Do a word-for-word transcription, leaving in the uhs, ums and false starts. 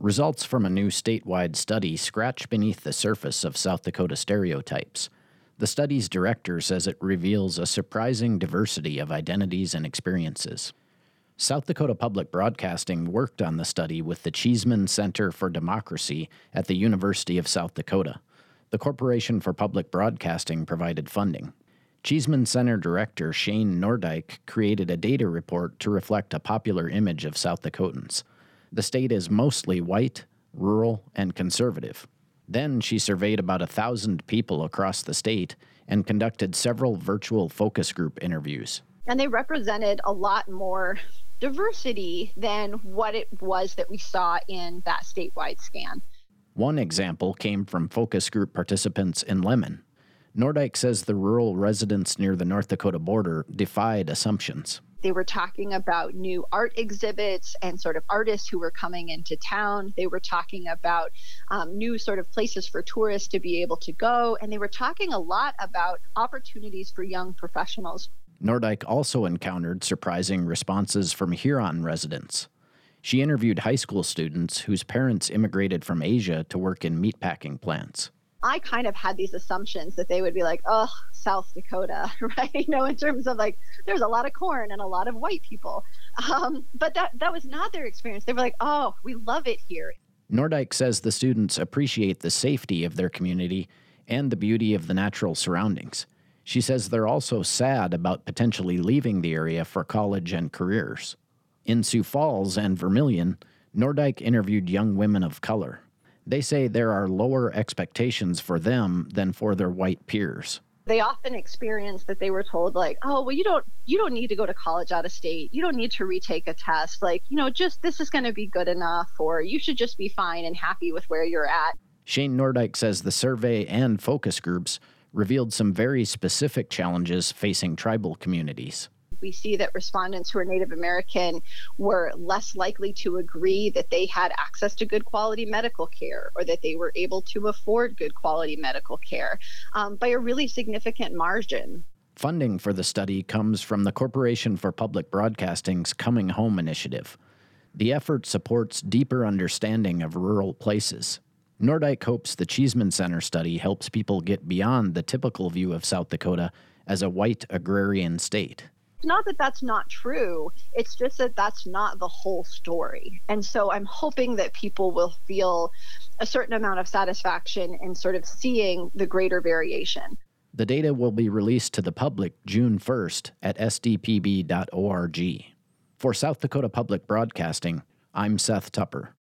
Results from a new statewide study scratch beneath the surface of South Dakota stereotypes. The study's director says it reveals a surprising diversity of identities and experiences. South Dakota Public Broadcasting worked on the study with the Cheesman Center for Democracy at the University of South Dakota. The Corporation for Public Broadcasting provided funding. Cheesman Center Director Shane Nordyke created a data report to reflect a popular image of South Dakotans. The state is mostly white, rural, and conservative. Then she surveyed about a thousand people across the state and conducted several virtual focus group interviews. And they represented a lot more diversity than what it was that we saw in that statewide scan. One example came from focus group participants in Lemon. Nordyke says the rural residents near the North Dakota border defied assumptions. They were talking about new art exhibits and sort of artists who were coming into town. They were talking about um, new sort of places for tourists to be able to go. And they were talking a lot about opportunities for young professionals. Nordyke also encountered surprising responses from Huron residents. She interviewed high school students whose parents immigrated from Asia to work in meatpacking plants. I kind of had these assumptions that they would be like, oh, South Dakota, right? You know, in terms of like, there's a lot of corn and a lot of white people. Um, but that, that was not their experience. They were like, oh, we love it here. Nordyke says the students appreciate the safety of their community and the beauty of the natural surroundings. She says they're also sad about potentially leaving the area for college and careers. In Sioux Falls and Vermilion, Nordyke interviewed young women of color. They say there are lower expectations for them than for their white peers. They often experience that they were told like, oh, well, you don't you don't need to go to college out of state. You don't need to retake a test. Like, you know, just this is going to be good enough, or you should just be fine and happy with where you're at. Shane Nordyke says the survey and focus groups revealed some very specific challenges facing tribal communities. We see that respondents who are Native American were less likely to agree that they had access to good quality medical care or that they were able to afford good quality medical care um, by a really significant margin. Funding for the study comes from the Corporation for Public Broadcasting's Coming Home initiative. The effort supports deeper understanding of rural places. Nordyke hopes the Cheesman Center study helps people get beyond the typical view of South Dakota as a white agrarian state. It's not that that's not true. It's just that that's not the whole story. And so I'm hoping that people will feel a certain amount of satisfaction in sort of seeing the greater variation. The data will be released to the public June first at s d p b dot org. For South Dakota Public Broadcasting, I'm Seth Tupper.